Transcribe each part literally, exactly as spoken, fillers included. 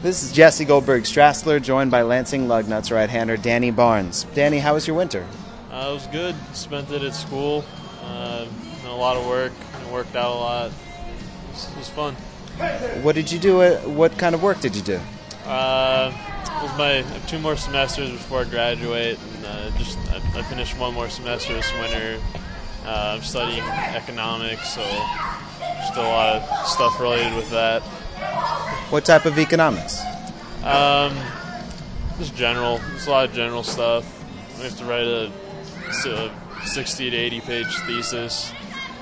This is Jesse Goldberg Strassler, joined by Lansing Lugnuts right-hander Danny Barnes. Danny, how was your winter? Uh, it was good. Spent it at school. Uh, a lot of work. I worked out a lot. It was, it was fun. What did you do? Uh, what kind of work did you do? Uh, it was my I have two more semesters before I graduate, and uh, just I, I finished one more semester this winter. Uh, I'm studying economics, so just a lot of stuff related with that. What type of economics? Um, just general. It's a lot of general stuff. We have to write a, a sixty to eighty page thesis.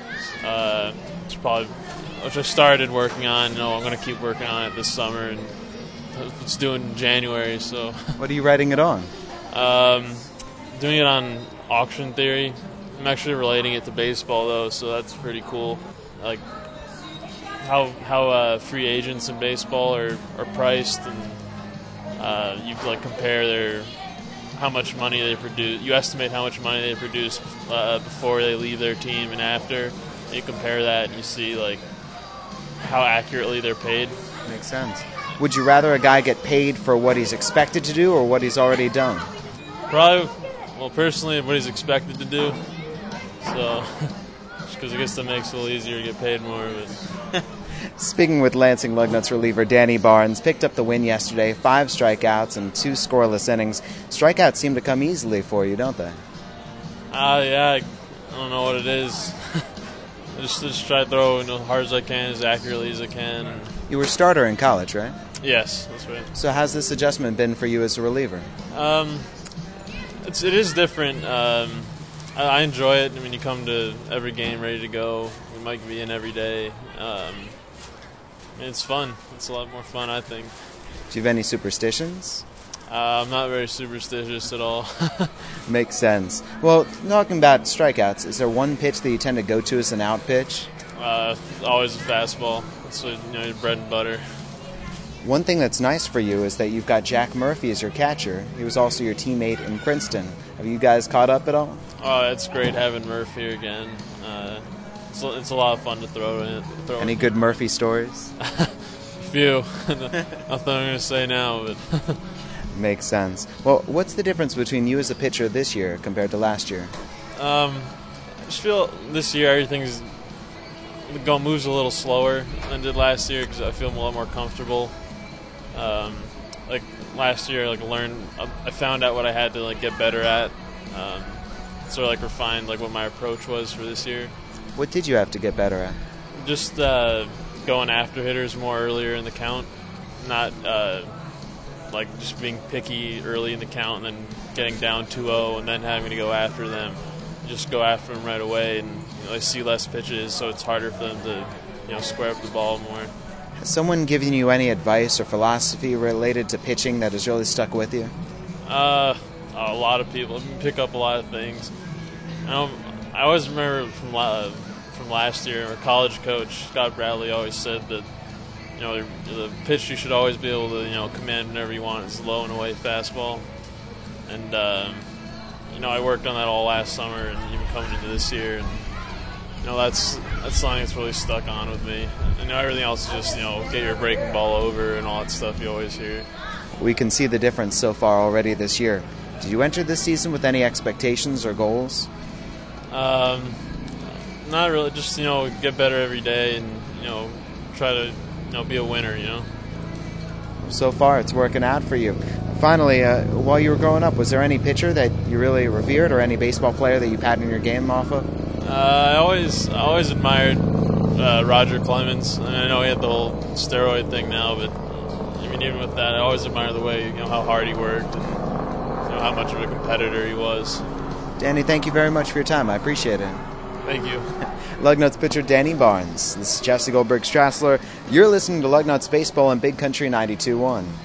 Uh, it's probably which I started working on. You know, I'm going to keep working on it this summer, and it's due in January. So, what are you writing it on? Um, doing it on auction theory. I'm actually relating it to baseball though, so that's pretty cool. Like how how uh, free agents in baseball are, are priced, and uh, you like compare their how much money they produce. You estimate how much money they produce uh, before they leave their team and after. And you compare that, and you see like how accurately they're paid. Makes sense. Would you rather a guy get paid for what he's expected to do or what he's already done? Probably, well, personally, what he's expected to do. So, because I guess that makes it a little easier to get paid more. But Speaking with Lansing Lugnuts reliever Danny Barnes, picked up the win yesterday, five strikeouts and two scoreless innings. Strikeouts seem to come easily for you, don't they? Uh, yeah, I, I don't know what it is. I just, just try to throw, you know, as hard as I can, as accurately as I can. You were starter in college, right? Yes, that's right. So how's this adjustment been for you as a reliever? Um, it's, it is different. Um, I, I enjoy it. I mean, you come to every game ready to go. We might be in every day. Um, it's fun. It's a lot more fun, I think. Do you have any superstitions? Uh, I'm not very superstitious at all. Makes sense. Well, talking about strikeouts, is there one pitch that you tend to go to as an out pitch? Uh, always a fastball. That's what, you know, your bread and butter. One thing that's nice for you is that you've got Jack Murphy as your catcher. He was also your teammate in Princeton. Have you guys caught up at all? Oh, it's great having Murph here again. Uh, it's, it's a lot of fun to throw in. Throw Any in. good Murphy stories? A few. Nothing I'm going to say now, but Makes sense. Well, what's the difference between you as a pitcher this year compared to last year? Um, I just feel this year everything's go moves a little slower than it did last year because I feel a lot more comfortable. Um, like last year, like learned, I found out what I had to like get better at. Um, sort of like refined like what my approach was for this year. What did you have to get better at? Just uh, going after hitters more earlier in the count, not uh, like just being picky early in the count and then getting down two oh and then having to go after them. Just go after them right away, and you know, they see less pitches, so it's harder for them to, you know, square up the ball more. Has someone given you any advice or philosophy related to pitching that has really stuck with you? Uh, a lot of people pick up a lot of things. I, don't, I always remember from uh, from last year, our college coach Scott Bradley always said that, you know, the, the pitch you should always be able to, you know, command whenever you want is low and away fastball, and um, you know, I worked on that all last summer and even coming into this year, and you know, that's that's something that's really stuck on with me. And you know, everything else is just, you know, get your breaking ball over and all that stuff you always hear. We can see the difference so far already this year. Did you enter this season with any expectations or goals? Um, not really. Just, you know, get better every day and, you know, try to, you know, be a winner, you know. So far, it's working out for you. Finally, uh, while you were growing up, was there any pitcher that you really revered or any baseball player that you patterned your game off of? Uh, I always I always admired uh, Roger Clemens. And I know he had the whole steroid thing now, but I mean, even with that, I always admired the way, you know, how hard he worked and, you know, how much of a competitor he was. Danny, thank you very much for your time. I appreciate it. Thank you. Lugnuts pitcher Danny Barnes. This is Jesse Goldberg Strassler. You're listening to Lugnuts Baseball on Big Country ninety-two point one.